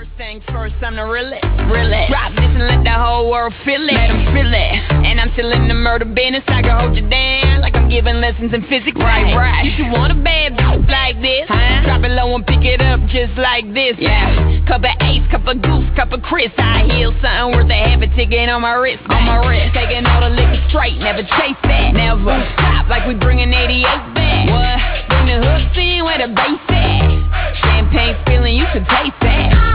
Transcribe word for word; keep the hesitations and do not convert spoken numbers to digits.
First things first, I'm the realest, realest. Drop this and let the whole world feel it. Let them feel it. And I'm still in the murder business. I can hold you down like I'm giving lessons in physics. Right, right. You should want a bad bitch like this. Huh? Drop it low and pick it up just like this. Yeah. Cup of Ace, cup of Goose, cup of Chris. I heal something worth a half a ticket on my wrist. On my wrist. Taking all the liquor straight, never chase that. Never stop like we bringing eighty-eight back. What? Bring the hooks in where the bass at. Champagne feeling, you should taste that.